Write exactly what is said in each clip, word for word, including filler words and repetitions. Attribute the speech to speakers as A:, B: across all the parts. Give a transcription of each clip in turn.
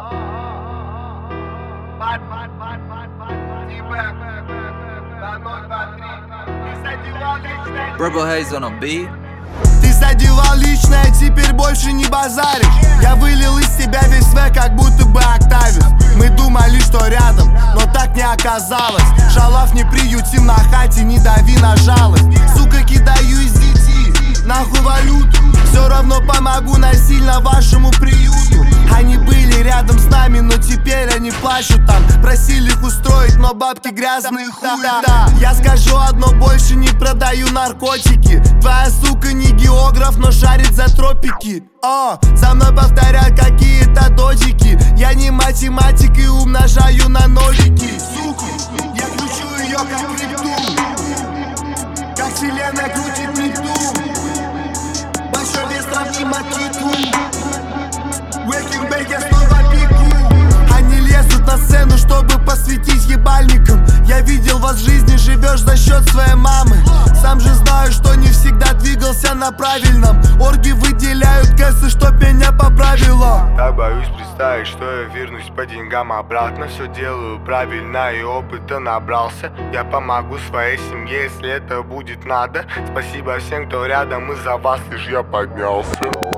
A: Purple Haze on a beat.
B: Ты задевал личное, теперь больше не базаришь. Я вылил из себя весь свой, как будто бы Октавиус. Мы думали, что рядом, но так не оказалось. Шалав не приютим на хате, не дави на жалость. Сука, кидаю из детей, нахуй валюту. Все равно помогу насильно вашему приюту. Они были рядом с нами, но теперь они плачут там. Просили их устроить, но бабки грязные хуй. Да, я скажу одно, больше не продаю наркотики. Твоя сука не географ, но шарит за тропики. О, за мной повторяют какие-то додики. Я не математик и умножаю на нолики. Сука, я кручу ее как крипту, как вселенная крутит Нептун. Большой вес сравним от Киту. Waking back, я снова пику. Они лезут на сцену, чтобы посвятить ебальникам. Я видел вас в жизни, живешь за счет своей мамы. Сам же знаю, что не всегда двигался на правильном. Орги выделяют кэсы, чтоб меня поправило.
C: Так боюсь представить, что я вернусь по деньгам обратно. Все делаю правильно и опыта набрался. Я помогу своей семье, если это будет надо. Спасибо всем, кто рядом, из-за вас лишь я поднялся.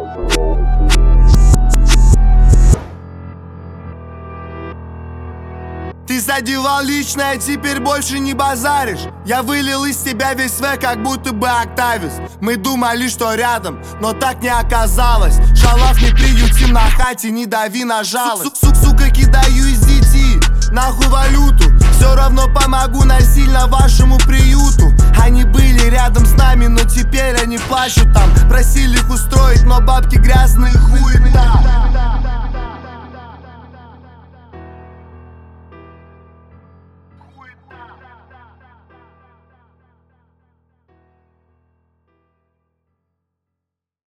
B: Ты задевал личное, теперь больше не базаришь. Я вылил из себя весь свой, как будто бы Октавиус. Мы думали, что рядом, но так не оказалось. Шалав не приютим на хате, не дави на жалость. Сук, сука, кидаю из детей, нахуй валюту. Все равно помогу насильно вашему приюту. Они были рядом с нами, но теперь они плачут там. Просили их устроить, но бабки грязные.